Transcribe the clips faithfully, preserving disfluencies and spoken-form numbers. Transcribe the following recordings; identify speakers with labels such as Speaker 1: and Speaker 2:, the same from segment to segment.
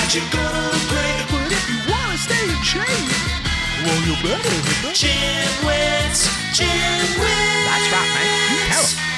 Speaker 1: right, you're gonna look great. But if you wanna stay in shape, well, you better hit the Gymwits, Gymwits.
Speaker 2: That's right, man. Tell 'em.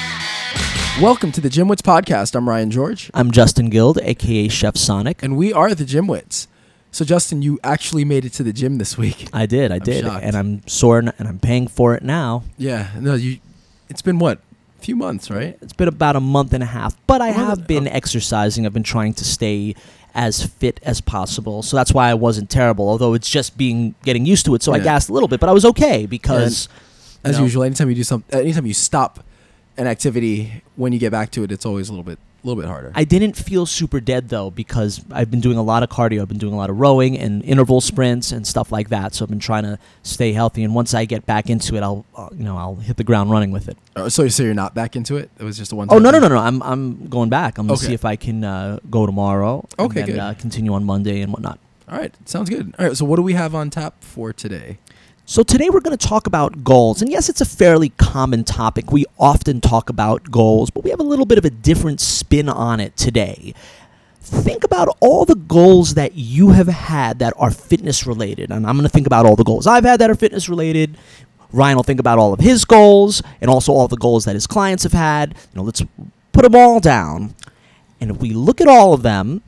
Speaker 3: Welcome to the Gymwits podcast. I'm Ryan George.
Speaker 2: I'm Justin Guild, a k a. Chef Sonic.
Speaker 3: And we are the Gymwits. So, Justin, you actually made it to the gym this week.
Speaker 2: I did, I
Speaker 3: I'm
Speaker 2: did.
Speaker 3: shocked.
Speaker 2: And I'm sore and I'm paying for it now.
Speaker 3: Yeah. No, you. It's been, what, a few months, right?
Speaker 2: It's been about a month and a half, but I
Speaker 3: Well,
Speaker 2: have been
Speaker 3: oh.
Speaker 2: exercising. I've been trying to stay as fit as possible. So that's why I wasn't terrible, although it's just being getting used to it. So I
Speaker 3: Yeah.
Speaker 2: gassed a little bit, but I was okay because,
Speaker 3: As
Speaker 2: you know,
Speaker 3: usual, anytime you do something, anytime you stop an activity, when you get back to it, it's always a little bit a little bit harder.
Speaker 2: I didn't feel super dead, though, because I've been doing a lot of cardio. I've been doing a lot of rowing and interval sprints and stuff like that. So I've been trying to stay healthy. And once I get back into it, I'll, uh, you know, I'll hit the ground running with it.
Speaker 3: Oh, so, so you're not back into it? It was just a one.
Speaker 2: Oh, no, no, no, no. I'm, I'm going back. I'm going to
Speaker 3: Okay.
Speaker 2: see if I can uh, go tomorrow.
Speaker 3: Okay,
Speaker 2: and then,
Speaker 3: good.
Speaker 2: Uh, continue on Monday and whatnot.
Speaker 3: All right. Sounds good. All right. So what do we have on tap for today?
Speaker 2: So today we're going to talk about goals. And yes, it's a fairly common topic. We often talk about goals, but we have a little bit of a different spin on it today. Think about all the goals that you have had that are fitness related. And I'm going to think about all the goals I've had that are fitness related. Ryan will think about all of his goals and also all the goals that his clients have had. You know, let's put them all down. And if we look at all of them,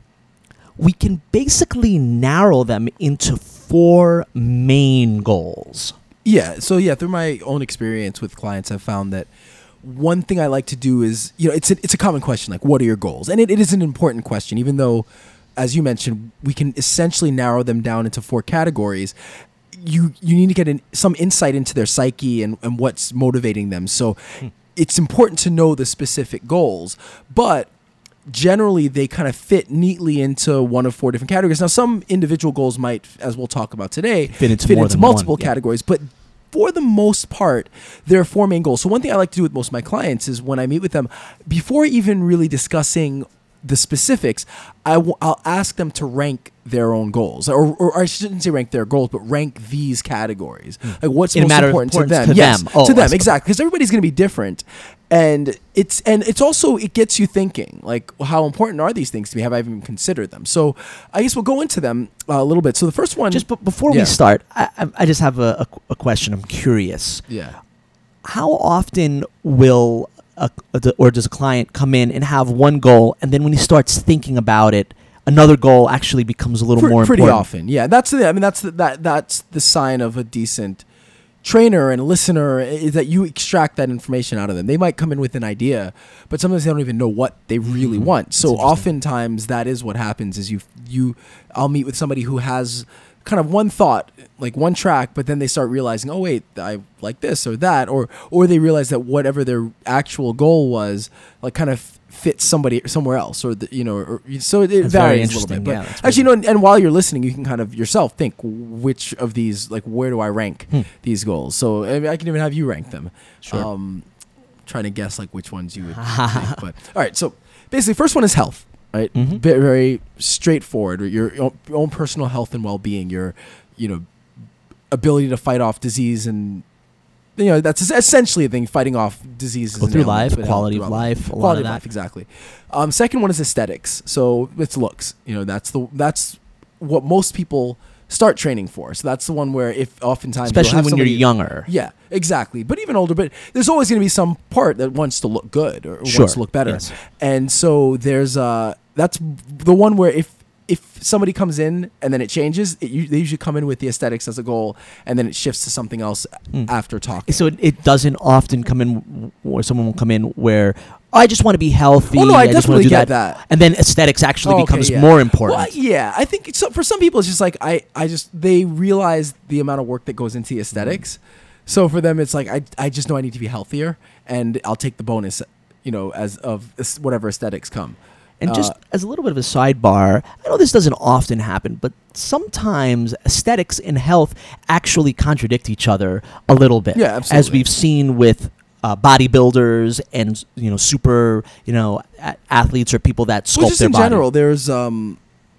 Speaker 2: we can basically narrow them into four main goals.
Speaker 3: Yeah. So yeah, through my own experience with clients, I've found that one thing I like to do is, you know, it's a, it's a common question, like, what are your goals? And it, it is an important question, even though, as you mentioned, we can essentially narrow them down into four categories. You you need to get an, some insight into their psyche and, and what's motivating them. So
Speaker 2: Hmm.
Speaker 3: it's important to know the specific goals, but generally they kind of fit neatly into one of four different categories. Now, some individual goals might, as we'll talk about today,
Speaker 2: Fit into more than
Speaker 3: multiple
Speaker 2: one, yeah.
Speaker 3: categories, but for the most part, there are four main goals. So one thing I like to do with most of my clients is when I meet with them, before even really discussing the specifics, I w- I'll ask them to rank their own goals, or, or I shouldn't say rank their goals, but rank these categories. Like, what's
Speaker 2: In a
Speaker 3: most
Speaker 2: matter of
Speaker 3: important to
Speaker 2: importance
Speaker 3: them?
Speaker 2: to
Speaker 3: yes,
Speaker 2: them. Oh,
Speaker 3: to
Speaker 2: I
Speaker 3: them,
Speaker 2: see.
Speaker 3: exactly, because everybody's going to be different, and it's and it's also it gets you thinking, like, how important are these things to me? Have I even considered them? So I guess we'll go into them uh, a little bit. So the first one,
Speaker 2: Just b- before
Speaker 3: Yeah.
Speaker 2: we start, I, I- I just have a, a, a question. I'm curious.
Speaker 3: yeah.
Speaker 2: How often will a, or does a client come in and have one goal, and then when he starts thinking about it, another goal actually becomes a little
Speaker 3: Pre-
Speaker 2: more
Speaker 3: pretty
Speaker 2: important?
Speaker 3: often, yeah. That's the. I mean, that's the, that. That's the sign of a decent trainer and listener, is that you extract that information out of them. They might come in with an idea, but sometimes they don't even know what they really
Speaker 2: Mhm.
Speaker 3: want. So
Speaker 2: That's interesting.
Speaker 3: oftentimes that is what happens. Is you you I'll meet with somebody who has kind of one thought, like one track, but then they start realizing, oh wait, I like this or that, or or they realize that whatever their actual goal was, like, kind of fits somebody somewhere else, or the, you know, or, so it, it
Speaker 2: That's very
Speaker 3: varies a little bit.
Speaker 2: interesting.
Speaker 3: But
Speaker 2: Yeah, that's
Speaker 3: actually, you
Speaker 2: very-
Speaker 3: know, and, and while you're listening, you can kind of yourself think which of these, like, where do I rank
Speaker 2: Hmm.
Speaker 3: these goals? So I, mean, I can even have you rank them.
Speaker 2: Sure.
Speaker 3: Um, trying to guess like which ones you would think. But all right, so basically, first one is health. Right,
Speaker 2: Mhm.
Speaker 3: Ve- very straightforward. Your own, your own personal health and well-being. Your, you know, ability to fight off disease, and you know that's es- essentially the thing. Fighting off diseases.
Speaker 2: Go
Speaker 3: and
Speaker 2: through
Speaker 3: ailments,
Speaker 2: life,
Speaker 3: but
Speaker 2: quality
Speaker 3: health
Speaker 2: of
Speaker 3: throughout
Speaker 2: life, a lot
Speaker 3: quality
Speaker 2: of
Speaker 3: of
Speaker 2: that.
Speaker 3: life, exactly. Um, second one is aesthetics. So it's looks. You know, that's the that's what most people start training for. So that's the one where, if oftentimes, you'll
Speaker 2: Especially
Speaker 3: have
Speaker 2: when you're
Speaker 3: somebody-
Speaker 2: younger.
Speaker 3: yeah, exactly. But even older, but there's always going to be some part that wants to look good or
Speaker 2: Sure.
Speaker 3: wants to look better.
Speaker 2: Yes.
Speaker 3: And so there's uh that's the one where if if somebody comes in and then it changes, it, you, they usually come in with the aesthetics as a goal, and then it shifts to something else
Speaker 2: Mm.
Speaker 3: after talking.
Speaker 2: So it, it doesn't often come in, or someone will come in where, oh, I just want to be healthy.
Speaker 3: Oh, no, I
Speaker 2: just wanna
Speaker 3: definitely
Speaker 2: do
Speaker 3: get that.
Speaker 2: And then aesthetics actually
Speaker 3: Oh, okay,
Speaker 2: becomes
Speaker 3: yeah.
Speaker 2: more important.
Speaker 3: Well, yeah, I think so, for some people it's just like I, I just they realize the amount of work that goes into the aesthetics. So for them it's like I, I just know I need to be healthier, and I'll take the bonus, you know, as of as- whatever aesthetics come.
Speaker 2: And just
Speaker 3: Uh,
Speaker 2: as a little bit of a sidebar, I know this doesn't often happen, but sometimes aesthetics and health actually contradict each other a little bit.
Speaker 3: Yeah,
Speaker 2: As
Speaker 3: absolutely.
Speaker 2: we've seen with uh, bodybuilders and, you know, super, you know, a- athletes or people that sculpt
Speaker 3: Well, just
Speaker 2: their
Speaker 3: in
Speaker 2: body.
Speaker 3: general, there's um,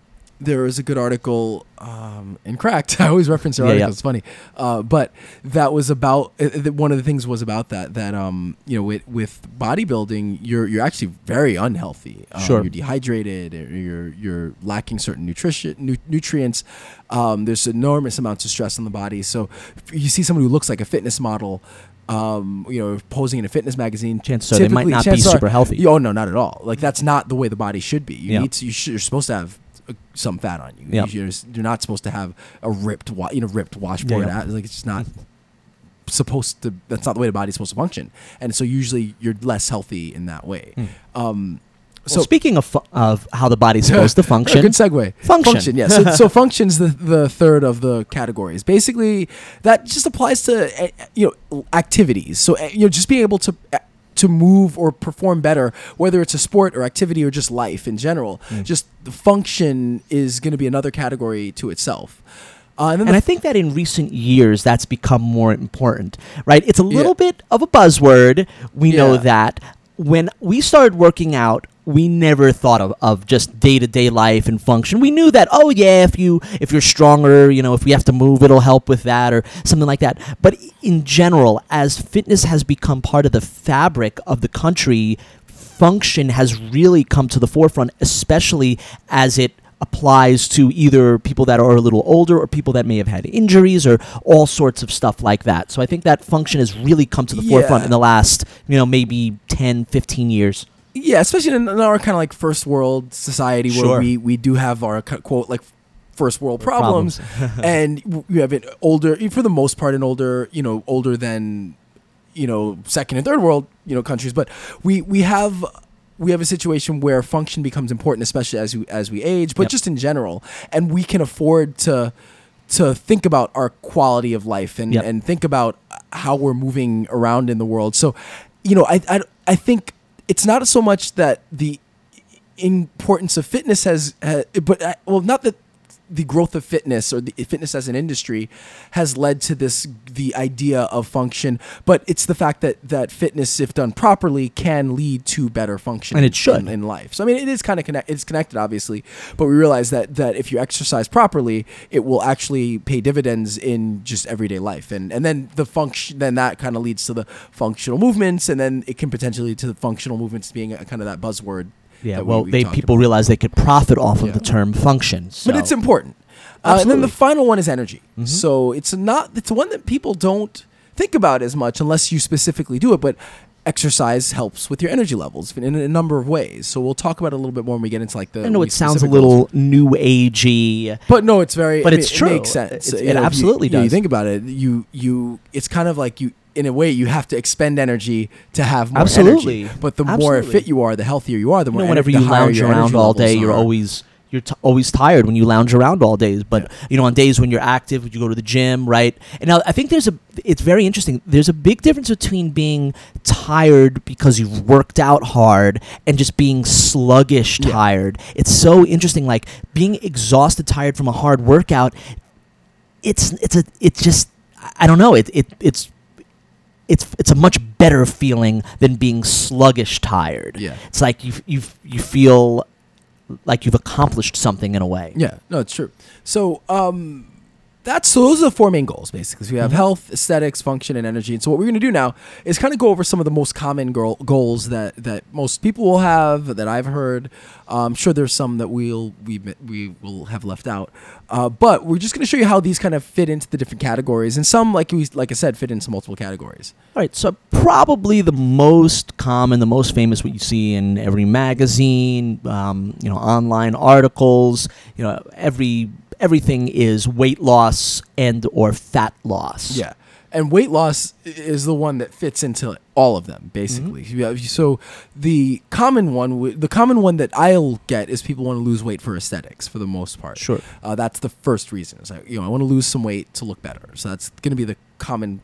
Speaker 3: there was a good article um, in Cracked. I always reference the
Speaker 2: Yeah,
Speaker 3: article.
Speaker 2: yeah.
Speaker 3: It's funny, uh, but that was about uh, th- one of the things was about that that um, you know with, with bodybuilding, you're you're actually very unhealthy. Um,
Speaker 2: Sure.
Speaker 3: you're dehydrated. Or you're you're lacking certain nutrition nu- nutrients. Um, there's enormous amounts of stress on the body. So if you see someone who looks like a fitness model. Um, you know, posing in a fitness magazine.
Speaker 2: Chances are they might
Speaker 3: typically-
Speaker 2: not be
Speaker 3: chances are-
Speaker 2: super healthy.
Speaker 3: Oh no, not at all. Like that's not the way the body should be. You
Speaker 2: Yeah.
Speaker 3: need to. You should, you're supposed to have uh, some fat on you.
Speaker 2: Yeah.
Speaker 3: You're, you're not supposed to have a ripped, wa- you know, ripped washboard.
Speaker 2: Yeah, yeah.
Speaker 3: At, like it's just not supposed to. That's not the way the body's supposed to function. And so usually you're less healthy in that way. Um,
Speaker 2: So
Speaker 3: so
Speaker 2: speaking of fu- of how the body's supposed to function,
Speaker 3: good segue.
Speaker 2: Function.
Speaker 3: yeah. So, so function's the the third of the categories. Basically, that just applies to uh, you know activities. So uh, you know, just being able to uh, to move or perform better, whether it's a sport or activity or just life in general. Just the function is going to be another category to itself. Uh, and then
Speaker 2: And
Speaker 3: the
Speaker 2: I think that in recent years that's become more important, right? It's a little
Speaker 3: Yeah.
Speaker 2: bit of a buzzword. We know
Speaker 3: Yeah.
Speaker 2: that. When we started working out, we never thought of, of just day-to-day life and function. We knew that, oh yeah, if you if you're stronger, you know, if we have to move, it'll help with that or something like that. But in general, as fitness has become part of the fabric of the country, function has really come to the forefront, especially as it applies to either people that are a little older or people that may have had injuries or all sorts of stuff like that. So I think that function has really come to the forefront
Speaker 3: Yeah.
Speaker 2: in the last, you know, maybe ten, fifteen years.
Speaker 3: Yeah, especially in, in our kind of like first world society where
Speaker 2: Sure.
Speaker 3: we, we do have our cu- quote like first world problems,
Speaker 2: Problems.
Speaker 3: and w- we have it older for the most part, an older you know older than you know second and third world you know countries, but we we have. We have a situation where function becomes important, especially as we as we age, but
Speaker 2: Yep.
Speaker 3: just in general, and we can afford to to think about our quality of life and,
Speaker 2: Yep.
Speaker 3: and think about how we're moving around in the world. So, you know, I, I I think it's not so much that the importance of fitness has, uh, but uh, well, not that the growth of fitness or the fitness as an industry has led to this the idea of function, but it's the fact that that fitness, if done properly, can lead to better function
Speaker 2: And it should.
Speaker 3: in, in life. So I mean, it is kind of connect it's connected, obviously, but we realize that that if you exercise properly, it will actually pay dividends in just everyday life, and and then the function then that kind of leads to the functional movements, and then it can potentially lead to the functional movements being a, kind of that buzzword.
Speaker 2: Yeah,
Speaker 3: that we-
Speaker 2: well,
Speaker 3: we
Speaker 2: they
Speaker 3: talked
Speaker 2: people
Speaker 3: about.
Speaker 2: realize they could profit off of
Speaker 3: Yeah.
Speaker 2: the term function.
Speaker 3: But
Speaker 2: so-
Speaker 3: it's important. Uh, and then the
Speaker 2: Absolutely.
Speaker 3: final one is energy. So it's not it's one that people don't think about as much unless you specifically do it. But exercise helps with your energy levels in a number of ways. So we'll talk about it a little bit more when we get into like the.
Speaker 2: I know
Speaker 3: week
Speaker 2: it sounds a
Speaker 3: specific
Speaker 2: little
Speaker 3: goals.
Speaker 2: new agey.
Speaker 3: But no, it's very.
Speaker 2: But
Speaker 3: I mean,
Speaker 2: it's
Speaker 3: it
Speaker 2: true.
Speaker 3: makes sense.
Speaker 2: It's-
Speaker 3: You
Speaker 2: it
Speaker 3: know, if you-
Speaker 2: absolutely
Speaker 3: you know, You
Speaker 2: does.
Speaker 3: think about it. You you. It's kind of like you. In a way, you have to expend energy to have more
Speaker 2: Absolutely.
Speaker 3: energy. But the more
Speaker 2: Absolutely.
Speaker 3: fit you are, the healthier you are. The
Speaker 2: You
Speaker 3: more
Speaker 2: know, whenever
Speaker 3: ener- the
Speaker 2: you
Speaker 3: higher
Speaker 2: lounge
Speaker 3: your
Speaker 2: around
Speaker 3: energy
Speaker 2: all
Speaker 3: levels
Speaker 2: day, you're
Speaker 3: are.
Speaker 2: always you're t- always tired when you lounge around all day. But
Speaker 3: Yeah.
Speaker 2: you know, on days when you're active, you go to the gym, right? And now I think there's a. It's very interesting. There's a big difference between being tired because you've worked out hard and just being sluggish
Speaker 3: Yeah.
Speaker 2: tired. It's so interesting. Like being exhausted, tired from a hard workout. It's it's a it's just I don't know. It it it's. It's it's a much better feeling than being sluggish tired.
Speaker 3: Yeah.
Speaker 2: It's like you you you feel like you've accomplished something in a way.
Speaker 3: Yeah, no, it's true. So, um, that's so those are the four main goals basically. So we have
Speaker 2: Mhm.
Speaker 3: health, aesthetics, function, and energy. And so what we're going to do now is kind of go over some of the most common goal, goals that that most people will have that I've heard. Uh, I'm sure there's some that we'll we we will have left out. Uh, but we're just going to show you how these kind of fit into the different categories, and some, like we like I said, fit into multiple categories.
Speaker 2: All right, so probably the most common, the most famous, what you see in every magazine, um, you know, online articles, you know, every everything is weight loss and or fat loss.
Speaker 3: Yeah. And weight loss i- is the one that fits into all of them, basically.
Speaker 2: Mm-hmm.
Speaker 3: You have- So the common one, w- the common one that I'll get is people want to lose weight for aesthetics, for the most part.
Speaker 2: Sure.
Speaker 3: Uh, that's the first reason. It's like, you know, I want to lose some weight to look better. So that's going to be the common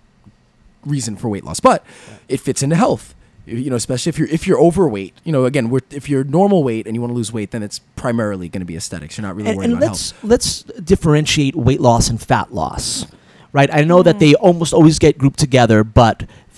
Speaker 3: reason for weight loss. But it fits into health. You you know, especially if you're if you're overweight. You know, again, we're, if you're normal weight and you want to lose weight, then it's primarily going to be aesthetics. You're not really
Speaker 2: And,
Speaker 3: worried
Speaker 2: and
Speaker 3: about
Speaker 2: let's
Speaker 3: health.
Speaker 2: let's differentiate weight loss and fat loss, right? I know that they almost always get grouped together, but f-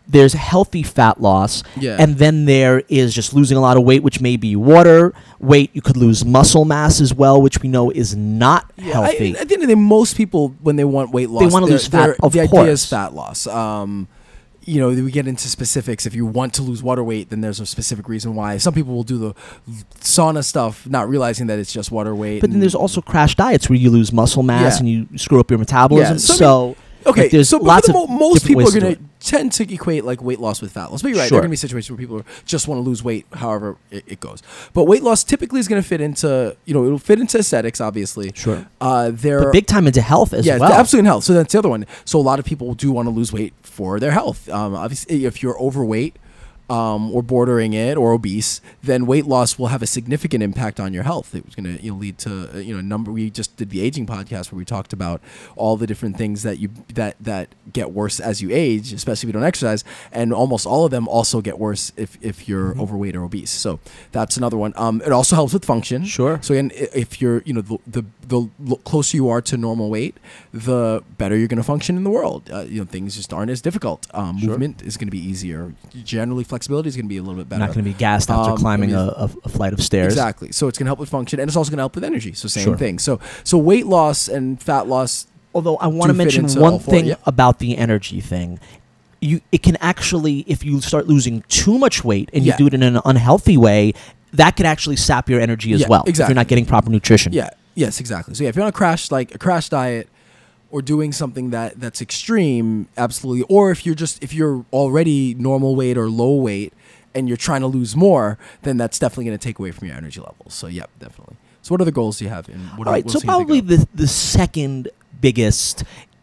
Speaker 2: there's healthy fat loss,
Speaker 3: Yeah.
Speaker 2: and then there is just losing a lot of weight, which may be water weight. You could lose muscle mass as well, which we know is not
Speaker 3: Yeah,
Speaker 2: healthy.
Speaker 3: I, at the end of the day, most people, when they want weight loss,
Speaker 2: wanna
Speaker 3: they're-
Speaker 2: lose fat,
Speaker 3: they're-
Speaker 2: of
Speaker 3: the idea
Speaker 2: course.
Speaker 3: is fat loss. Um, you know, we get into specifics. If you want to lose water weight, then there's a specific reason why. Some people will do the sauna stuff, not realizing that it's just water weight.
Speaker 2: but then
Speaker 3: and-
Speaker 2: there's also crash diets where you lose muscle mass
Speaker 3: Yeah.
Speaker 2: and you screw up your metabolism.
Speaker 3: Yeah, so I
Speaker 2: So,
Speaker 3: mean- Okay,
Speaker 2: like, there's
Speaker 3: so but
Speaker 2: lots
Speaker 3: for the
Speaker 2: of
Speaker 3: mo- most
Speaker 2: different
Speaker 3: people
Speaker 2: ways
Speaker 3: are
Speaker 2: to do
Speaker 3: going
Speaker 2: it.
Speaker 3: to tend to equate like weight loss with fat loss. But you're right,
Speaker 2: Sure.
Speaker 3: there are going to be situations where people just want to lose weight, however it, it goes. But weight loss typically is going to fit into, you know, it'll fit into aesthetics, obviously.
Speaker 2: Sure.
Speaker 3: Uh, there
Speaker 2: But big time into health as
Speaker 3: yeah,
Speaker 2: well.
Speaker 3: absolutely in health. So that's the other one. So a lot of people do want to lose weight for their health. Um, obviously, if you're overweight, um, or bordering it or obese, then weight loss will have a significant impact on your health. It was going to you know, lead to uh, you know a number. We just did the aging podcast where we talked about all the different things that you that that get worse as you age, especially if you don't exercise, and almost all of them also get worse if if you're
Speaker 2: Mm-hmm.
Speaker 3: overweight or obese. So that's another one. Um, it also helps with function.
Speaker 2: Sure.
Speaker 3: So again, i- if you're you know the the, the lo- closer you are to normal weight, the better you're going to function in the world. Uh, you know things just aren't as difficult. Um,
Speaker 2: Sure.
Speaker 3: Movement is going to be easier. Generally, flexibility is going to be a little bit better.
Speaker 2: Not going to be gassed after
Speaker 3: Um,
Speaker 2: climbing
Speaker 3: I
Speaker 2: a,
Speaker 3: mean,
Speaker 2: a, a flight of stairs.
Speaker 3: Exactly. So it's going to help with function, and it's also going to help with energy. So same
Speaker 2: Sure.
Speaker 3: thing. So so weight loss and fat loss.
Speaker 2: Although I want to
Speaker 3: do fit
Speaker 2: mention
Speaker 3: into
Speaker 2: one
Speaker 3: all four,
Speaker 2: thing
Speaker 3: yeah.
Speaker 2: about the energy thing. You, it can actually, if you start losing too much weight and
Speaker 3: Yeah.
Speaker 2: you do it in an unhealthy way, that could actually sap your energy as
Speaker 3: Yeah,
Speaker 2: well. If
Speaker 3: exactly.
Speaker 2: you're not getting proper nutrition.
Speaker 3: Yeah. Yes. Exactly. So yeah, if you're on a crash like a crash diet, or doing something that that's extreme, absolutely. Or if you're just if you're already normal weight or low weight and you're trying to lose more, then that's definitely going to take away from your energy levels. So yeah, definitely. So what other goals do you have? And what
Speaker 2: All
Speaker 3: are,
Speaker 2: right,
Speaker 3: what
Speaker 2: so
Speaker 3: else do you think
Speaker 2: probably
Speaker 3: of?
Speaker 2: the the second biggest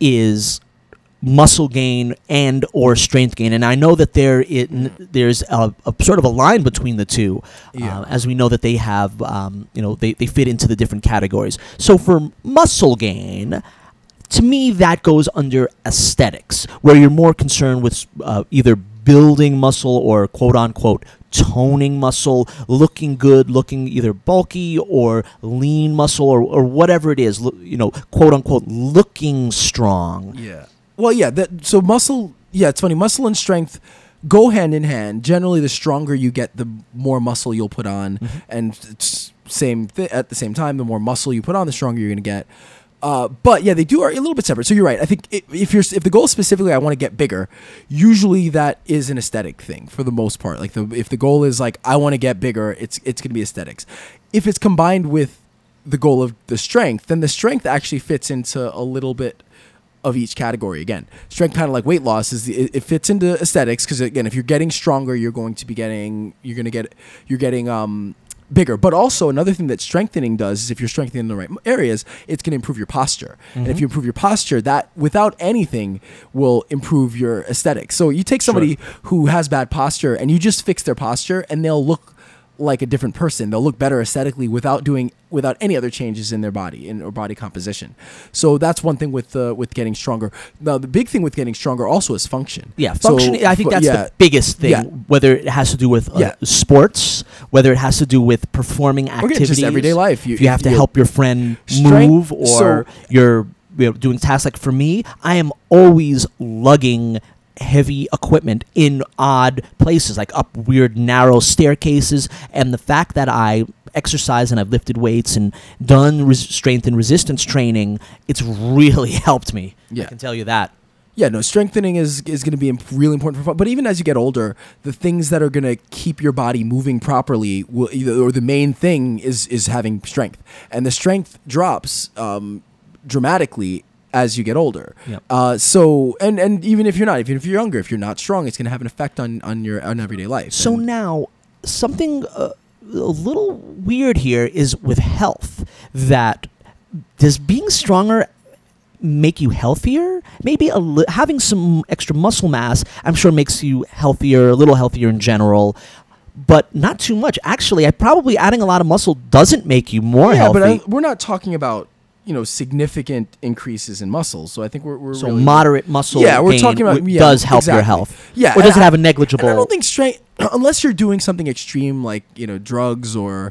Speaker 2: is muscle gain and or strength gain, and I know that there it, there's a, a sort of a line between the two,
Speaker 3: Yeah.
Speaker 2: uh, as we know that they have um, you know they, they fit into the different categories. So for muscle gain, to me that goes under aesthetics, where you're more concerned with uh, either building muscle or quote unquote toning muscle, looking good, looking either bulky or lean muscle or, or whatever it is, lo- you know, quote unquote looking strong.
Speaker 3: Yeah. Well, yeah. That so muscle. Yeah, it's funny. Muscle and strength go hand in hand. Generally, the stronger you get, the more muscle you'll put on,
Speaker 2: Mm-hmm.
Speaker 3: and it's same th- at the same time. The more muscle you put on, the stronger you're going to get. Uh, but yeah, they do are a little bit separate. So you're right. I think if, if you're if the goal is specifically I want to get bigger, usually that is an aesthetic thing for the most part. Like the if the goal is like I want to get bigger, it's it's going to be aesthetics. If it's combined with the goal of the strength, then the strength actually fits into a little bit of each category. Again, strength, kind of like weight loss, is the, it, it fits into aesthetics because again, if you're getting stronger, you're going to be getting you're going to get you're getting um bigger. But also another thing that strengthening does is if you're strengthening in the right areas, it's going to improve your posture. And if you improve your posture, that without anything will improve your aesthetics. So you take somebody who has bad posture and you just fix their posture and they'll look like a different person. They'll look better aesthetically without doing without any other changes in their body in or body composition. So that's one thing with uh, with getting stronger. Now the big thing with getting stronger also is function.
Speaker 2: Yeah,
Speaker 3: So,
Speaker 2: function. I think
Speaker 3: fu-
Speaker 2: that's
Speaker 3: yeah,
Speaker 2: the biggest thing.
Speaker 3: Yeah.
Speaker 2: Whether it has to do with uh,
Speaker 3: Yeah.
Speaker 2: sports, whether it has to do with performing
Speaker 3: again, just
Speaker 2: activities,
Speaker 3: everyday life. You-
Speaker 2: if you have to
Speaker 3: you-
Speaker 2: help your friend
Speaker 3: Strength-
Speaker 2: move, or
Speaker 3: so-
Speaker 2: you're you know, doing tasks. Like for me, I am always lugging heavy equipment in odd places, like up weird narrow staircases. And the fact that I exercise and I've lifted weights and done res- strength and resistance training, it's really helped me.
Speaker 3: Yeah.
Speaker 2: I can tell you that.
Speaker 3: Yeah, no, strengthening is, is going to be imp- really important for fun. But even as you get older, the things that are going to keep your body moving properly, will either, or the main thing is is having strength. And the strength drops um, dramatically as you get older.
Speaker 2: Yep.
Speaker 3: Uh, so, and, and even if you're not, even if you're younger, if you're not strong, it's going to have an effect on, on your on everyday life.
Speaker 2: So
Speaker 3: And-
Speaker 2: now, something uh, a little weird here is with health. That does being stronger make you healthier? Maybe a li- having some extra muscle mass, I'm sure, makes you healthier, a little healthier in general, but not too much. Actually, I probably adding a lot of muscle doesn't make you more
Speaker 3: yeah,
Speaker 2: healthy.
Speaker 3: but I, we're not talking about, you know, significant increases in muscles. So I think we're, we're
Speaker 2: so
Speaker 3: really
Speaker 2: moderate muscle
Speaker 3: Yeah, we're
Speaker 2: gain
Speaker 3: talking about-
Speaker 2: w-
Speaker 3: yeah,
Speaker 2: does help your
Speaker 3: exactly.
Speaker 2: health.
Speaker 3: Yeah,
Speaker 2: Or does
Speaker 3: and
Speaker 2: it have a
Speaker 3: I-
Speaker 2: negligible...
Speaker 3: And I don't think strength, unless you're doing something extreme like, you know, drugs or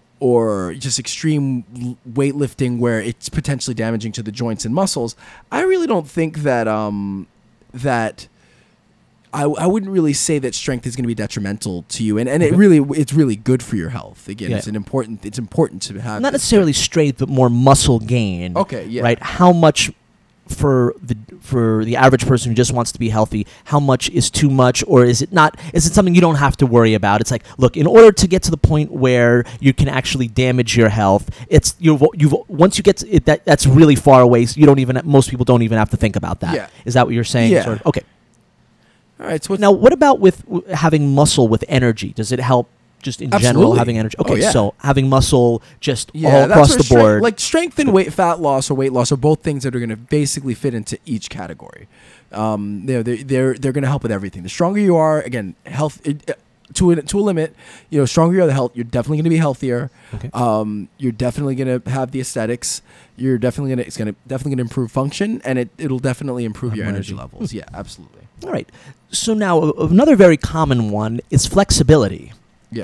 Speaker 3: or just extreme l- weightlifting where it's potentially damaging to the joints and muscles, I really don't think that um that I, I wouldn't really say that strength is going to be detrimental to you, and, and it really it's really good for your health. Again,
Speaker 2: Yeah.
Speaker 3: it's an important it's important to have
Speaker 2: Not
Speaker 3: this-
Speaker 2: necessarily strength, but more muscle gain.
Speaker 3: Okay, yeah.
Speaker 2: Right? How much for the for the average person who just wants to be healthy, how much is too much, or is it not? Is it something you don't have to worry about? It's like, look, in order to get to the point where you can actually damage your health, it's you've you've once you get to it, that that's really far away. So you don't even most people don't even have to think about that.
Speaker 3: Yeah.
Speaker 2: Is that what you're saying?
Speaker 3: Yeah.
Speaker 2: Sort of? Okay.
Speaker 3: All right. So what's,
Speaker 2: Now, what about with w- having muscle with energy? Does it help just in general
Speaker 3: Absolutely.
Speaker 2: having energy?
Speaker 3: Oh,
Speaker 2: Okay,
Speaker 3: yeah.
Speaker 2: so having muscle just
Speaker 3: yeah,
Speaker 2: all
Speaker 3: that's
Speaker 2: across
Speaker 3: where
Speaker 2: the
Speaker 3: strength-
Speaker 2: board.
Speaker 3: like strength and weight, fat loss or weight loss are both things that are going to basically fit into each category. Um, they're they're they're, they're going to help with everything. The stronger you are, again, health. It, uh, to a, to a limit, you know, stronger you are, the health. You're definitely going to be healthier.
Speaker 2: Okay.
Speaker 3: Um, you're definitely going to have the aesthetics. You're definitely going to it's going to definitely going to improve function, and it it'll definitely improve your energy
Speaker 2: Energy.
Speaker 3: levels. Yeah, absolutely.
Speaker 2: All right. So now a- another very common one is flexibility.
Speaker 3: Yeah.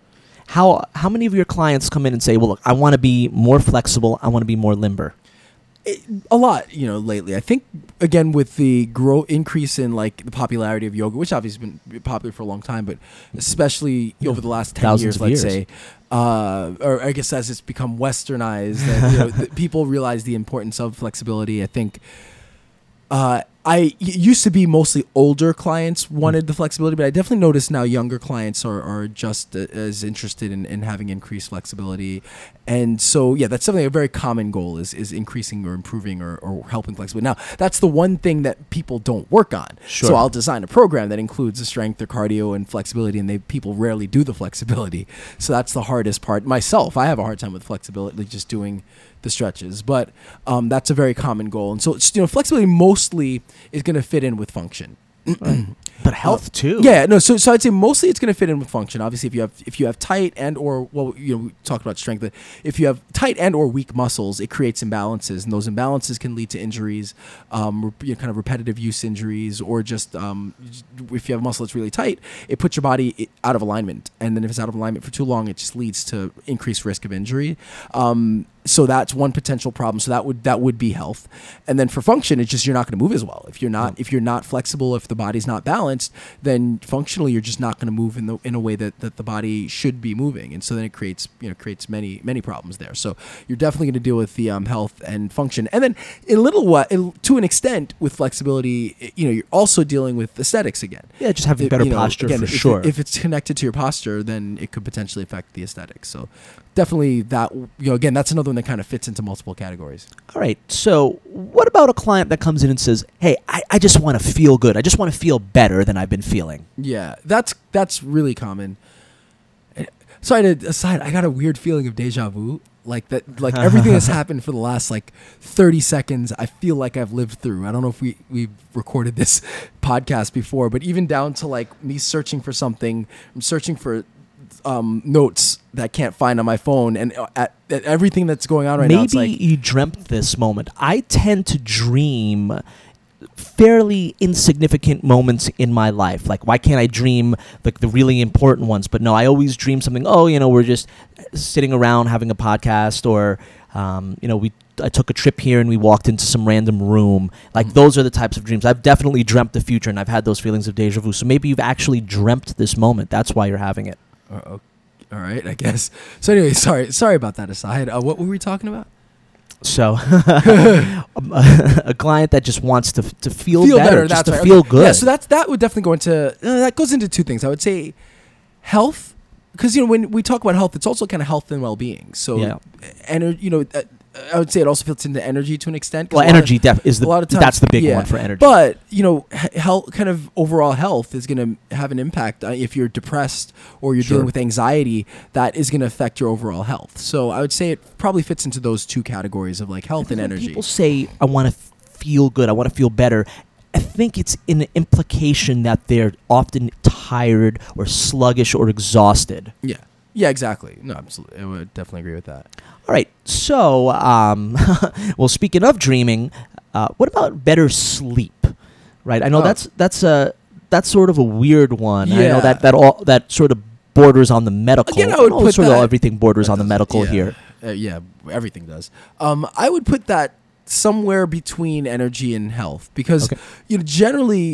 Speaker 2: How how many of your clients come in and say, "Well, look, I want to be more flexible. I want to be more limber."
Speaker 3: It, a lot, you know, lately. I think again with the grow increase in like the popularity of yoga, which obviously has been popular for a long time, but especially
Speaker 2: Yeah.
Speaker 3: over the last ten
Speaker 2: Thousands
Speaker 3: years,
Speaker 2: of
Speaker 3: let's
Speaker 2: years.
Speaker 3: say, uh, or I guess as it's become westernized, and, you know, th- people realize the importance of flexibility. I think. Uh, I it used to be mostly older clients wanted the flexibility, but I definitely noticed now younger clients are, are just uh, as interested in, in having increased flexibility. And so, yeah, that's something a very common goal is is increasing or improving or, or helping flexibility. Now, that's the one thing that people don't work on.
Speaker 2: Sure.
Speaker 3: So I'll design a program that includes the strength or cardio and flexibility, and they people rarely do the flexibility. So that's the hardest part. Myself, I have a hard time with flexibility, like just doing the stretches, but um, that's a very common goal. And so, it's, you know, flexibility mostly is going to fit in with function.
Speaker 2: But health too.
Speaker 3: Yeah, no. So, so I'd say mostly it's going to fit in with function. Obviously, if you have if you have tight and or well, you know, we talked about strength. But if you have tight and or weak muscles, it creates imbalances, and those imbalances can lead to injuries, um, rep- you know, kind of repetitive use injuries, or just um, if you have a muscle that's really tight, it puts your body i- out of alignment, and then if it's out of alignment for too long, it just leads to increased risk of injury. Um, so that's one potential problem. So that would that would be health, and then for function, it's just you're not going to move as well if you're not if you're not flexible. If the body's not balanced, then functionally you're just not going to move in the in a way that, that the body should be moving, and so then it creates you know creates many many problems there. So you're definitely going to deal with the um, health and function, and then in a little what to an extent with flexibility, you know, you're also dealing with aesthetics again.
Speaker 2: Yeah, just having
Speaker 3: It-
Speaker 2: better
Speaker 3: you know,
Speaker 2: posture
Speaker 3: again,
Speaker 2: for
Speaker 3: if,
Speaker 2: sure.
Speaker 3: If it's connected to your posture, then it could potentially affect the aesthetics. So definitely that, you know, again, that's another one that kind of fits into multiple categories.
Speaker 2: All right. So, what about a client that comes in and says, "Hey, I, I just want to feel good. I just want to feel better than I've been feeling."
Speaker 3: Yeah, that's that's really common. And- Sorry to aside, I got a weird feeling of deja vu. Like that, like everything that's happened for the last like thirty seconds, I feel like I've lived through. I don't know if we we've recorded this podcast before, but even down to like me searching for something, I'm searching for um, notes that I can't find on my phone, and uh, at, at everything that's going on right
Speaker 2: Maybe
Speaker 3: now, it's like
Speaker 2: you dreamt this moment. I tend to dream fairly insignificant moments in my life. Like, why can't I dream like the really important ones? But no, I always dream something. Oh, you know, we're just sitting around having a podcast, or um, you know, we I took a trip here and we walked into some random room. Like,
Speaker 3: Mhm.
Speaker 2: those are the types of dreams. I've definitely dreamt the future, and I've had those feelings of deja vu. So maybe you've actually dreamt this moment. That's why you're having it.
Speaker 3: Uh, okay. All right, I guess. So anyway, sorry, sorry about that aside. Uh, what were we talking about?
Speaker 2: So, a client that just wants to to feel, better, just
Speaker 3: that's
Speaker 2: to
Speaker 3: right.
Speaker 2: feel
Speaker 3: Okay.
Speaker 2: good.
Speaker 3: Yeah, so that's that would definitely go into uh, that goes into two things. I would say health, because you know when we talk about health, it's also kind of health and well-being. So,
Speaker 2: Yeah.
Speaker 3: and you know, uh, I would say it also fits into energy to an extent. 'cause
Speaker 2: well,
Speaker 3: a lot of-
Speaker 2: energy def- is the
Speaker 3: a lot of times,
Speaker 2: that's the big
Speaker 3: yeah.
Speaker 2: one for energy.
Speaker 3: But you know, he- health, kind of overall health, is going to have an impact. Uh, if you're depressed or you're
Speaker 2: Sure.
Speaker 3: dealing with anxiety, that is going to affect your overall health. So I would say it probably fits into those two categories of like health and
Speaker 2: When
Speaker 3: energy.
Speaker 2: people say, "I want to feel good. I want to feel better," I think it's an implication that they're often tired or sluggish or exhausted.
Speaker 3: Yeah. Yeah, exactly. No, absolutely. I would definitely agree with that.
Speaker 2: All right. So, um, well, speaking of dreaming, uh, what about better sleep? Right. I know
Speaker 3: Oh.
Speaker 2: that's that's a that's sort of a weird one. I know
Speaker 3: Yeah.
Speaker 2: that that all that sort of borders on the medical.
Speaker 3: Again, I would
Speaker 2: know
Speaker 3: put
Speaker 2: sort of
Speaker 3: that-
Speaker 2: everything borders on the medical
Speaker 3: Yeah.
Speaker 2: here.
Speaker 3: Uh, yeah, everything does. Um, I would put that somewhere between energy and health because
Speaker 2: Okay.
Speaker 3: you know generally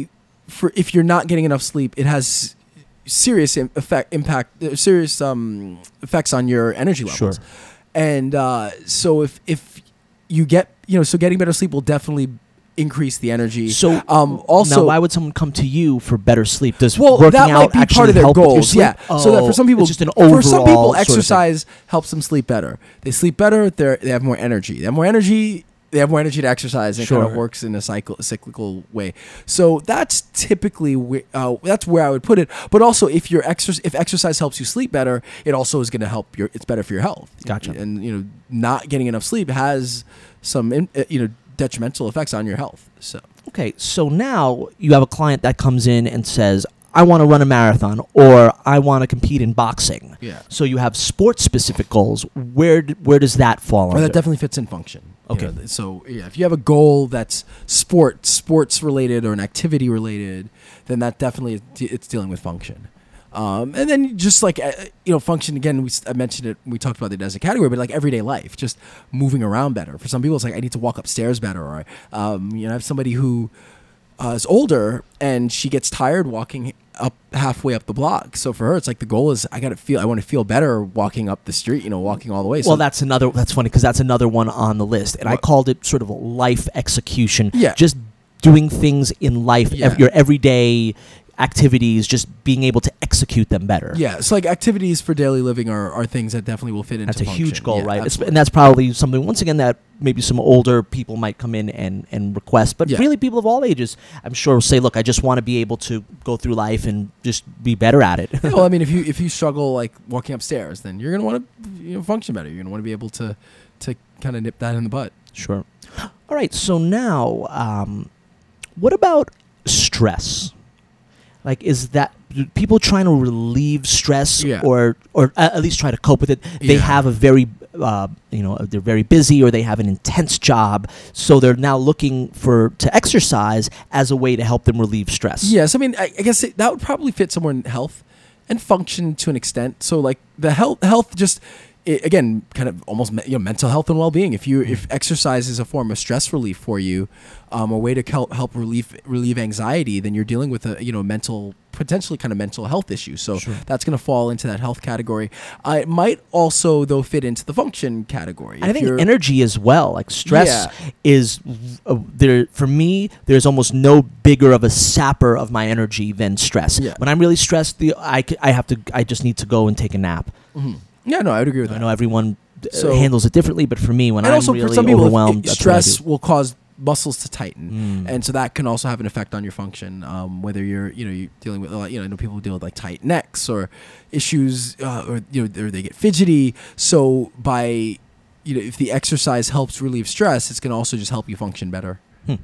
Speaker 3: for if you're not getting enough sleep, it has serious im- effect impact uh, serious um effects on your energy levels.
Speaker 2: Sure.
Speaker 3: And uh, so if if you get you know so getting better sleep will definitely increase the energy.
Speaker 2: So
Speaker 3: um also
Speaker 2: now why would someone come to you for better sleep? Does
Speaker 3: well,
Speaker 2: working
Speaker 3: that
Speaker 2: out
Speaker 3: might be
Speaker 2: actually
Speaker 3: part of their
Speaker 2: help with your
Speaker 3: goals.
Speaker 2: sleep?
Speaker 3: Yeah. so that for
Speaker 2: Oh,
Speaker 3: some people,
Speaker 2: it's just an
Speaker 3: for some
Speaker 2: overall
Speaker 3: people,
Speaker 2: sort of thing.
Speaker 3: exercise helps them sleep better. They sleep better. They they have more energy. They have more energy. They have more energy to exercise. And it kind
Speaker 2: Sure.
Speaker 3: of works in a cycle, a cyclical way. So that's typically wh- uh, that's where I would put it. But also, if your exercise, if exercise helps you sleep better, it also is going to help your. It's better for your health.
Speaker 2: Gotcha.
Speaker 3: And you know, not getting enough sleep has some in, uh, you know detrimental effects on your health. So.
Speaker 2: Okay, so now you have a client that comes in and says, I want to run a marathon or I want to compete in boxing.
Speaker 3: Yeah.
Speaker 2: So you have sports-specific goals. Where d- where does that fall
Speaker 3: Well,
Speaker 2: under?
Speaker 3: that definitely fits in function. you
Speaker 2: Okay.
Speaker 3: know. So yeah, if you have a goal that's sport, sports related or an activity related, then that definitely is de- it's dealing with function. Um, and then just like uh, you know, function again. We s- I mentioned it. We talked about it as a category, but like everyday life, just moving around better. For some people, it's like I need to walk upstairs better, or um, you know, I have somebody who uh, is older and she gets tired walking up halfway up the block. So for her, it's like the goal is I got to feel. I want to feel better walking up the street. You know, walking all the way. So
Speaker 2: Well, that's another. That's funny because that's another one on the list, and I
Speaker 3: What?
Speaker 2: called it sort of a life execution.
Speaker 3: Yeah.
Speaker 2: Just doing things in life,
Speaker 3: Yeah.
Speaker 2: ev- your everyday activities, just being able to execute them better.
Speaker 3: yeah, so like activities for daily living are, are things that definitely will fit into
Speaker 2: That's a
Speaker 3: function.
Speaker 2: huge goal,
Speaker 3: Yeah,
Speaker 2: right? It's,
Speaker 3: absolutely.
Speaker 2: and that's probably something, once again, that maybe some older people might come in and, and request. But
Speaker 3: Yeah.
Speaker 2: really, people of all ages, I'm sure, will say, look, I just want to be able to go through life and just be better at it.
Speaker 3: well, I mean, if you if you struggle like walking upstairs, then you're gonna want to you know, function better. You're gonna want to be able to to kind of nip that in the butt.
Speaker 2: Sure. All right. So now, um, what about stress? Like, is that do people trying to relieve stress,
Speaker 3: Yeah.
Speaker 2: or or a- at least try to cope with it? They
Speaker 3: Yeah.
Speaker 2: have a very, uh, you know, they're very busy, or they have an intense job, so they're now looking for to exercise as a way to help them relieve stress.
Speaker 3: Yes, I mean, I, I guess it, that would probably fit somewhere in health and function to an extent. So like the health health just. It, again, kind of almost me, you know, mental health and well-being. If you if exercise is a form of stress relief for you, um, a way to help help relieve relieve anxiety, then you're dealing with a you know mental potentially kind of mental health issue. So
Speaker 2: Sure.
Speaker 3: that's going to fall into that health category. Uh, it might also though fit into the function category.
Speaker 2: And I
Speaker 3: If
Speaker 2: think
Speaker 3: you're-
Speaker 2: energy as well. Like stress
Speaker 3: Yeah.
Speaker 2: is uh, there for me. There's almost no bigger of a sapper of my energy than stress.
Speaker 3: Yeah.
Speaker 2: When I'm really stressed, the I, c- I have to I just need to go and take a nap.
Speaker 3: Mhm. Yeah, no, I would agree with
Speaker 2: I
Speaker 3: that.
Speaker 2: know everyone uh,
Speaker 3: So-
Speaker 2: handles it differently, but for me, when
Speaker 3: and
Speaker 2: I'm
Speaker 3: also
Speaker 2: really
Speaker 3: for some people, if-
Speaker 2: overwhelmed,
Speaker 3: if
Speaker 2: that's what I
Speaker 3: stress
Speaker 2: do.
Speaker 3: will cause muscles to tighten,
Speaker 2: Mm.
Speaker 3: and so that can also have an effect on your function. Um, whether you're, you know, you're dealing with, uh, you know, I know people who deal with like tight necks or issues, uh, or you know, or they get fidgety. So by, you know, if the exercise helps relieve stress, it's going to also just help you function better.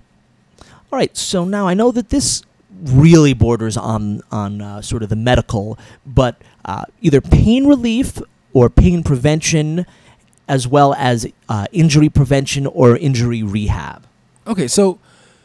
Speaker 2: All right, so now I know that this really borders on on uh, sort of the medical, but uh, either pain relief or pain prevention, as well as uh, injury prevention or injury rehab.
Speaker 3: Okay, so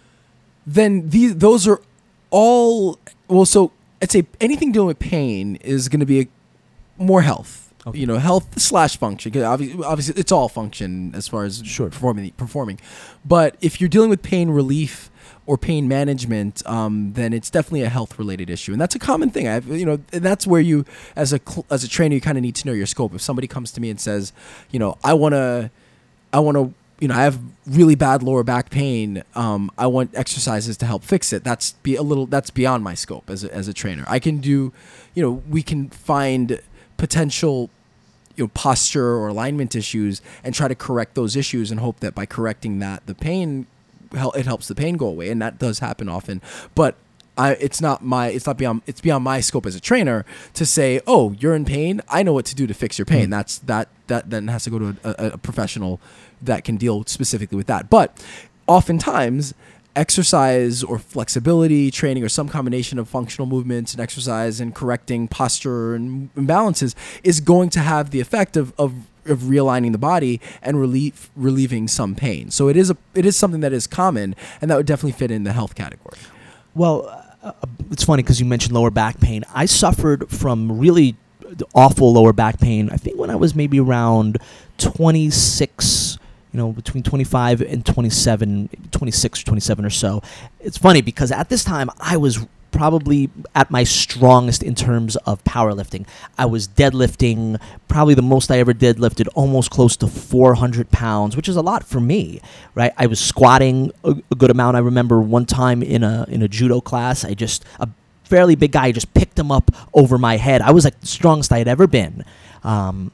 Speaker 3: then these those are all well. So I'd say anything dealing with pain is going to be a, more health.
Speaker 2: Okay.
Speaker 3: You know, health slash function. Because obviously, obviously, it's all function as far as
Speaker 2: Sure.
Speaker 3: performing. Performing, but if you're dealing with pain relief or pain management, um, then it's definitely a health related issue, and that's a common thing. I've, you know, and that's where you, as a cl- as a trainer, you kind of need to know your scope. If somebody comes to me and says, you know, I want to, I want to. You know, I have really bad lower back pain. Um, I want exercises to help fix it. That's be a little. That's beyond my scope as a, as a trainer. I can do, you know, we can find potential, you know, posture or alignment issues and try to correct those issues and hope that by correcting that, the pain, hel- it helps the pain go away. And that does happen often. But I, it's not my, it's not beyond, it's beyond my scope as a trainer to say, oh, you're in pain. I know what to do to fix your pain.
Speaker 2: Mm. That's
Speaker 3: That's that, that then has to go to a, a, a professional that can deal specifically with that. But oftentimes exercise or flexibility training or some combination of functional movements and exercise and correcting posture and imbalances is going to have the effect of, of of realigning the body and relieve relieving some pain. So it is a it is something that is common, and that would definitely fit in the health category.
Speaker 2: Well, uh, it's funny because you mentioned lower back pain. I suffered from really awful lower back pain. I think when I was maybe around twenty-six, you know, between twenty-five and twenty-seven, twenty-six or twenty-seven or so. It's funny because at this time I was probably at my strongest in terms of powerlifting. I was deadlifting, probably the most I ever deadlifted, almost close to four hundred pounds, which is a lot for me, right? I was squatting a, a good amount. I remember one time in a in a judo class, I just, a fairly big guy, just picked him up over my head. I was like the strongest I had ever been. Um,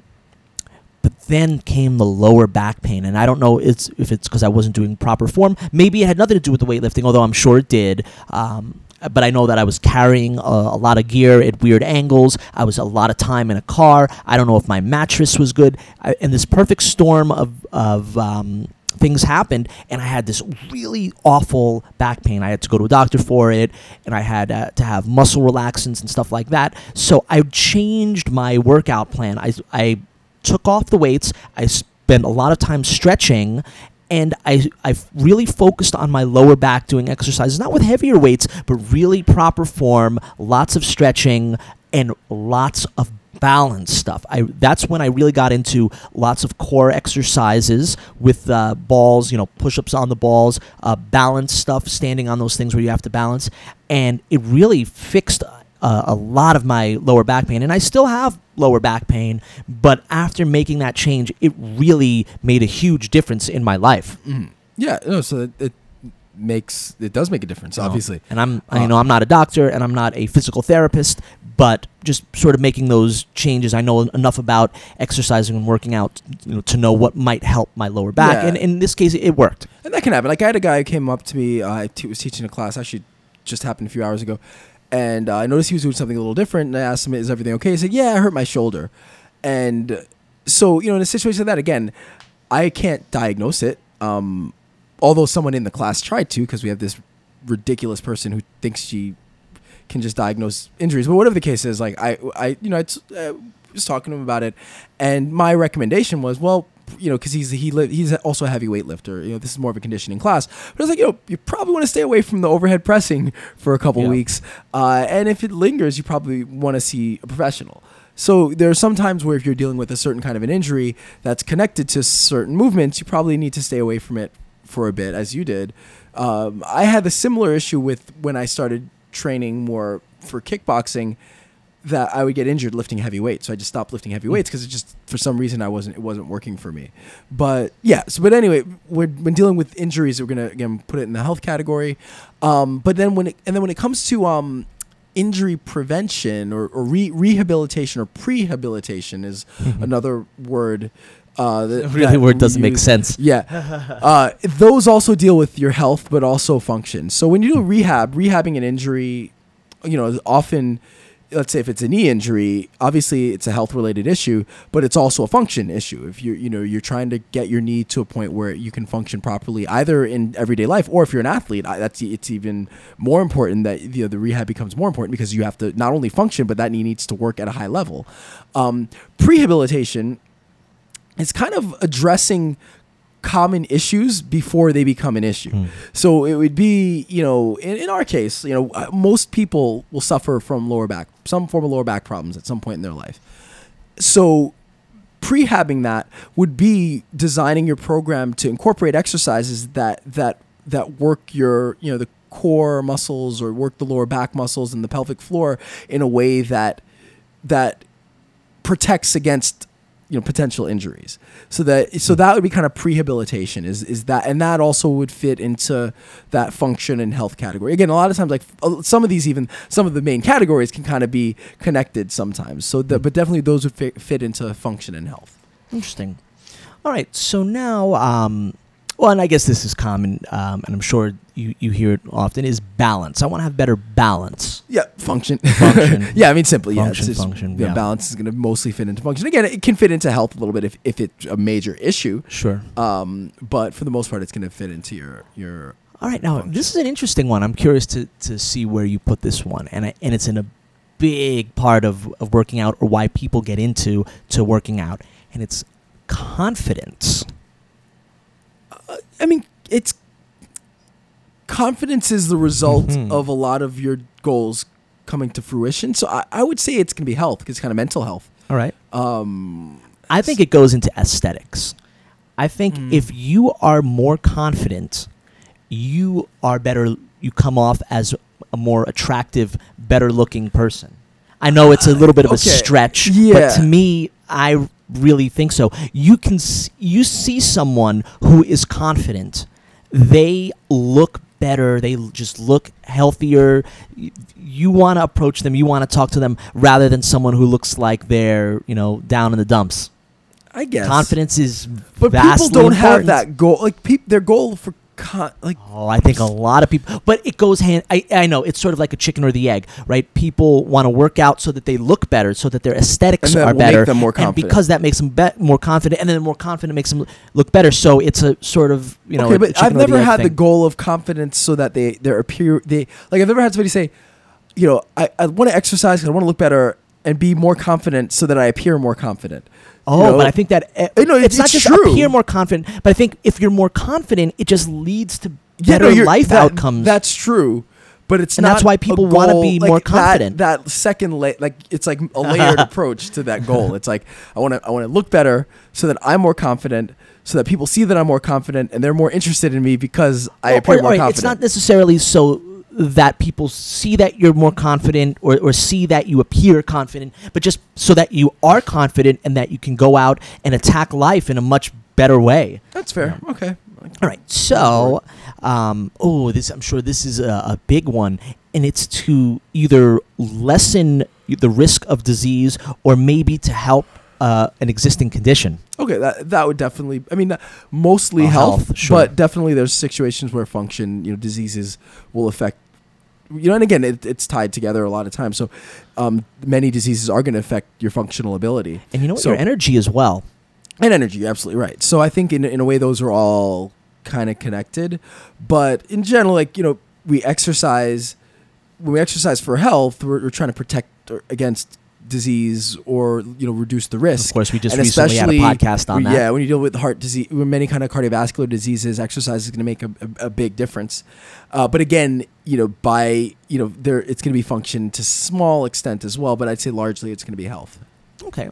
Speaker 2: But then came the lower back pain, and I don't know it's, if it's because I wasn't doing proper form. Maybe it had nothing to do with the weightlifting, although I'm sure it did. Um, but I know that I was carrying a, a lot of gear at weird angles. I was a lot of time in a car. I don't know if my mattress was good. I, and this perfect storm of, of um, things happened, and I had this really awful back pain. I had to go to a doctor for it, and I had uh, to have muscle relaxants and stuff like that. So I changed my workout plan. I, I took off the weights. I spent a lot of time stretching, and I I really focused on my lower back doing exercises, not with heavier weights, but really proper form, lots of stretching, and lots of balance stuff. I that's when I really got into lots of core exercises with uh, balls, you know, push-ups on the balls, uh, balance stuff, standing on those things where you have to balance, and it really fixed Uh, a lot of my lower back pain, and I still have lower back pain, but after making that change, it really made a huge difference in my life.
Speaker 3: Mm. Yeah, no, so it, it makes it does make a difference,
Speaker 2: You know,
Speaker 3: obviously.
Speaker 2: And I'm,
Speaker 3: Uh,
Speaker 2: you know, I'm not a doctor, and I'm not a physical therapist, but just sort of making those changes, I know enough about exercising and working out, you know, to know what might help my lower back,
Speaker 3: Yeah.
Speaker 2: and in this case, it worked.
Speaker 3: And that can happen. Like I had a guy who came up to me. Uh, I t- was teaching a class. Actually, just happened a few hours ago. And uh, I noticed he was doing something a little different, and I asked him, is everything okay? He said, yeah, I hurt my shoulder. And so, you know, in a situation like that, again, I can't diagnose it, um, although someone in the class tried to, because we have this ridiculous person who thinks she can just diagnose injuries. But whatever the case is, like, I, I you know, I t- uh, was talking to him about it, and my recommendation was, well, you know, because he's he li- he's also a heavyweight lifter. You know, this is more of a conditioning class. But I was like, you know, you probably want to stay away from the overhead pressing for a couple
Speaker 2: Yeah.
Speaker 3: weeks, uh, and if it lingers, you probably want to see a professional. So there are some times where if you're dealing with a certain kind of an injury that's connected to certain movements, you probably need to stay away from it for a bit, as you did. Um, I had a similar issue with when I started training more for kickboxing, that I would get injured lifting heavy weights. So I just stopped lifting heavy weights because it just, for some reason, I wasn't, it wasn't working for me. But yeah, so, but anyway, we're, when dealing with injuries, we're going to, again, put it in the health category. Um, but then when it, and then when it comes to, um, injury prevention or, or re- rehabilitation or prehabilitation is another word. Uh, that,
Speaker 2: Really,
Speaker 3: that
Speaker 2: word
Speaker 3: we
Speaker 2: doesn't make
Speaker 3: use.
Speaker 2: sense.
Speaker 3: Yeah. Uh, those also deal with your health, but also function. So when you do rehab, rehabbing an injury, you know, often, let's say if it's a knee injury, obviously it's a health related issue, but it's also a function issue. If you're, you know, you're trying to get your knee to a point where you can function properly, either in everyday life, or if you're an athlete, I, that's, it's even more important that, you know, the rehab becomes more important because you have to not only function, but that knee needs to work at a high level. Um, prehabilitation is kind of addressing common issues before they become an issue. Mm. So it would be, you know, in, in our case, you know, uh, most people will suffer from lower back, some form of lower back problems at some point in their life. So prehabbing that would be designing your program to incorporate exercises that, that, that work your, you know, the core muscles or work the lower back muscles and the pelvic floor in a way that, that protects against, you know, potential injuries. So that so that would be kind of prehabilitation is is that, and that also would fit into that function and health category. Again, a lot of times, like some of these, even some of the main categories can kind of be connected sometimes. So, the, but definitely those would fit, fit into function and health.
Speaker 2: Interesting. All right. So now, um, well, and I guess this is common, um, and I'm sure you, you hear it often, is balance. I want to have better balance.
Speaker 3: Yeah, function.
Speaker 2: Function.
Speaker 3: yeah, I mean, simply,
Speaker 2: function,
Speaker 3: yeah. It's, it's,
Speaker 2: function,
Speaker 3: yeah,
Speaker 2: yeah.
Speaker 3: balance is going to mostly fit into function. Again, it can fit into health a little bit if, if it's a major issue.
Speaker 2: Sure.
Speaker 3: Um, but for the most part, it's going to fit into your your.
Speaker 2: All right. Now,
Speaker 3: function.
Speaker 2: this is an interesting one. I'm curious to, to see where you put this one, and I, and it's in a big part of, of working out, or why people get into to working out, and it's confidence.
Speaker 3: Uh, I mean, it's confidence is the result
Speaker 2: Mm-hmm.
Speaker 3: of a lot of your goals coming to fruition. So I, I would say it's going to be health, because it's kind of mental health.
Speaker 2: All right.
Speaker 3: Um,
Speaker 2: I think it goes into aesthetics. I think
Speaker 3: Mm.
Speaker 2: if you are more confident, you are better. You come off as a more attractive, better-looking person. I know it's a little bit of a
Speaker 3: Okay.
Speaker 2: stretch,
Speaker 3: Yeah.
Speaker 2: but to me, I really think so. You can s- you see someone who is confident. They look better. They l- just look healthier. Y- You want to approach them. You want to talk to them rather than someone who looks like they're, you know, down in the dumps.
Speaker 3: I guess
Speaker 2: Confidence is
Speaker 3: but
Speaker 2: vastly
Speaker 3: people don't have
Speaker 2: important.
Speaker 3: that goal. Like peop, their goal for con, like
Speaker 2: Oh, I think a lot of people, but it goes hand. I, I know it's sort of like a chicken or the egg, right? People want to work out so that they look better, so that their aesthetics
Speaker 3: And that
Speaker 2: are
Speaker 3: will make
Speaker 2: better,
Speaker 3: them more
Speaker 2: and
Speaker 3: confident.
Speaker 2: because that makes them be- more confident, and then more confident makes them look better. So it's a sort of you know.
Speaker 3: okay,
Speaker 2: a
Speaker 3: but
Speaker 2: chicken
Speaker 3: I've
Speaker 2: or
Speaker 3: never
Speaker 2: the egg
Speaker 3: had the
Speaker 2: thing.
Speaker 3: goal of confidence so that they they appear they like I've never had somebody say, you know, I, I want to exercise because I want to look better and be more confident so that I appear more confident.
Speaker 2: Oh,
Speaker 3: You know?
Speaker 2: but I think that uh,
Speaker 3: Uh, no,
Speaker 2: it's,
Speaker 3: it's
Speaker 2: not just
Speaker 3: true.
Speaker 2: appear more confident, but I think if you're more confident, it just leads to
Speaker 3: Yeah,
Speaker 2: better
Speaker 3: no, you're-
Speaker 2: life
Speaker 3: that-
Speaker 2: outcomes.
Speaker 3: That's true, but it's
Speaker 2: And
Speaker 3: not.
Speaker 2: that's why
Speaker 3: a
Speaker 2: people wanna
Speaker 3: goal-
Speaker 2: be
Speaker 3: like
Speaker 2: more
Speaker 3: that-
Speaker 2: confident.
Speaker 3: That, second, la- like it's like a layered approach to that goal. It's like I want to, I want to look better so that I'm more confident, so that people see that I'm more confident and they're more interested in me because I
Speaker 2: Well,
Speaker 3: appear
Speaker 2: or-
Speaker 3: more
Speaker 2: or
Speaker 3: confident.
Speaker 2: It's not necessarily so that people see that you're more confident or, or see that you appear confident, but just so that you are confident and that you can go out and attack life in a much better way.
Speaker 3: That's fair. Okay.
Speaker 2: All right. So, um, oh, this I'm sure this is a, a big one, and it's to either lessen the risk of disease or maybe to help uh, an existing condition.
Speaker 3: Okay, that that would definitely. I mean, mostly
Speaker 2: Oh,
Speaker 3: health,
Speaker 2: health, sure.
Speaker 3: but definitely there's situations where function, you know, diseases will affect. You know, and again, it, it's tied together a lot of times. So, um, many diseases are going to affect your functional ability
Speaker 2: And you know what?
Speaker 3: So-
Speaker 2: Your energy as well.
Speaker 3: and energy. You're absolutely right. So, I think in in a way, those are all kind of connected. But in general, like you know, we exercise. When we exercise for health, we're, we're trying to protect or- against disease or you know reduce the risk.
Speaker 2: Of course, we just
Speaker 3: And
Speaker 2: recently had a
Speaker 3: especially-
Speaker 2: podcast on that.
Speaker 3: Yeah, when you deal with heart disease, with many kind of cardiovascular diseases, exercise is going to make a, a, a big difference. Uh, but again, you know, by you know, there it's going to be function to small extent as well. But I'd say largely it's going to be health.
Speaker 2: Okay.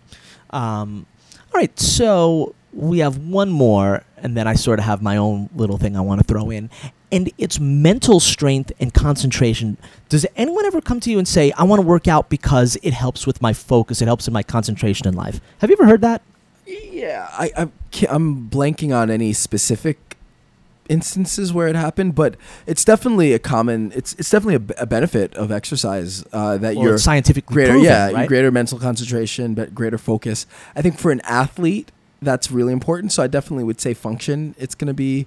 Speaker 2: Um, all right. So we have one more, and then I sort of have my own little thing I want to throw in. And it's mental strength and concentration. Does anyone ever come to you and say, I want to work out because it helps with my focus, it helps in my concentration in life? Have you ever heard that?
Speaker 3: Yeah, I, I can't, I'm blanking on any specific instances where it happened, but it's definitely a common. It's it's definitely a, b- a benefit of exercise uh, that
Speaker 2: Well,
Speaker 3: you're
Speaker 2: it's scientifically
Speaker 3: greater,
Speaker 2: proven,
Speaker 3: yeah,
Speaker 2: right?
Speaker 3: greater mental concentration, but greater focus. I think for an athlete, that's really important. So I definitely would say function. It's going to be,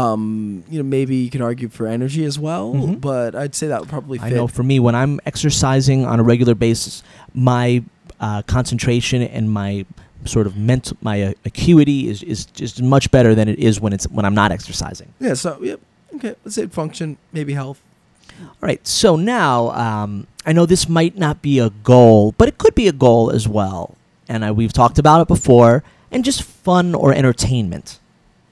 Speaker 3: um, you know, maybe you can argue for energy as well,
Speaker 2: Mhm.
Speaker 3: but I'd say that would probably fit.
Speaker 2: I know for me, when I'm exercising on a regular basis, my uh, concentration and my sort of mental, my uh, acuity is, is just much better than it is when it's when I'm not exercising.
Speaker 3: Yeah. So yeah. Okay. Let's say function, maybe health.
Speaker 2: All right. So now, um, I know this might not be a goal, but it could be a goal as well. And I, we've talked about it before, and just fun or entertainment.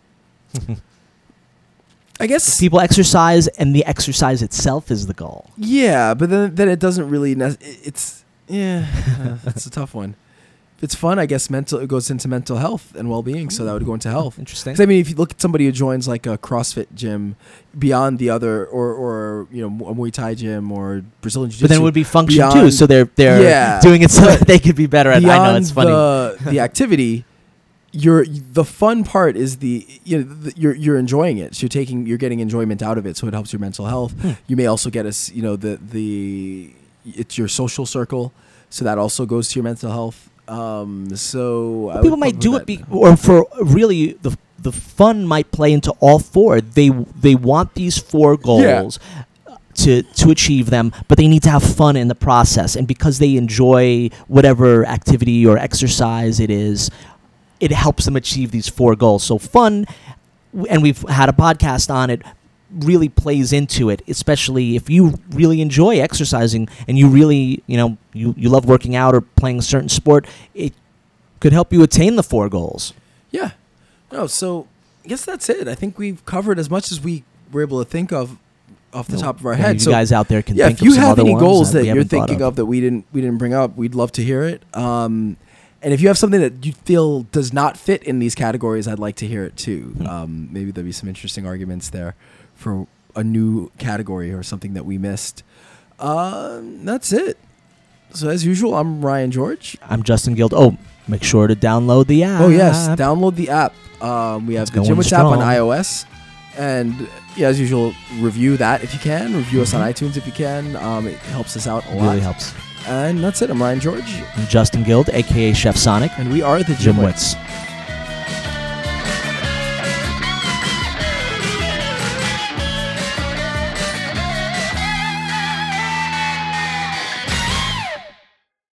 Speaker 3: I guess.
Speaker 2: People exercise, and the exercise itself is the goal.
Speaker 3: Yeah, but then then it doesn't really. Nec- it's yeah, uh, that's a tough one. If it's fun, I guess mental. It goes into mental health and well being, so that would go into health.
Speaker 2: Interesting.
Speaker 3: 'Cause I mean, if you look at somebody who joins like a CrossFit gym, beyond the other, or or you know a Muay Thai gym or Brazilian Jiu-Jitsu,
Speaker 2: But then it would be function too,
Speaker 3: beyond-
Speaker 2: so they're they're
Speaker 3: Yeah.
Speaker 2: doing it so that they could be better at. I know
Speaker 3: beyond
Speaker 2: it's funny.
Speaker 3: the the activity. You're the fun part is the you know the, you're you're enjoying it. So you're taking you're getting enjoyment out of it. So it helps your mental health.
Speaker 2: Hmm.
Speaker 3: You may also get us you know the the it's your social circle, so that also goes to your mental health. Um, so I
Speaker 2: Well, people
Speaker 3: would
Speaker 2: might
Speaker 3: probably
Speaker 2: do
Speaker 3: put
Speaker 2: it, be,
Speaker 3: that-
Speaker 2: or for really the the fun might play into all four. They they want these four goals to to achieve them, but they need to have fun in the process. And because they enjoy whatever activity or exercise it is, it helps them achieve these four goals. So fun, w- and we've had a podcast on it, really plays into it, especially if you really enjoy exercising and you really, you know, you, you love working out or playing a certain sport, it could help you attain the four goals.
Speaker 3: Yeah. No, so I guess that's it. I think we've covered as much as we were able to think of off the
Speaker 2: No,
Speaker 3: top of our
Speaker 2: maybe
Speaker 3: head.
Speaker 2: You
Speaker 3: so
Speaker 2: guys out there can
Speaker 3: yeah,
Speaker 2: think
Speaker 3: if you
Speaker 2: of some
Speaker 3: have
Speaker 2: other
Speaker 3: any
Speaker 2: ones
Speaker 3: goals
Speaker 2: that,
Speaker 3: that
Speaker 2: we
Speaker 3: you're
Speaker 2: haven't thought
Speaker 3: thinking of. that we didn't we didn't bring up, we'd love to hear it. Um, And if you have something that you feel does not fit in these categories, I'd like to hear it too.
Speaker 2: Hmm.
Speaker 3: Um, maybe there'll be some interesting arguments there for a new category or something that we missed. Uh, that's it. So as usual, I'm Ryan George.
Speaker 2: I'm Justin Guild. Oh, make sure to download the app.
Speaker 3: Oh yes, download the app. Um, we have
Speaker 2: It's
Speaker 3: the
Speaker 2: going
Speaker 3: Gym Wits app on
Speaker 2: strong.
Speaker 3: iOS, and yeah, as usual, review that if you can. Review us on iTunes if you can. Um, it helps us out a
Speaker 2: It
Speaker 3: lot.
Speaker 2: really helps.
Speaker 3: And that's it. I'm Ryan George,
Speaker 2: I'm Justin Guild, a k a. Chef Sonic.
Speaker 3: and we are the
Speaker 2: Gym
Speaker 3: Gym
Speaker 2: Wits.
Speaker 3: Wits.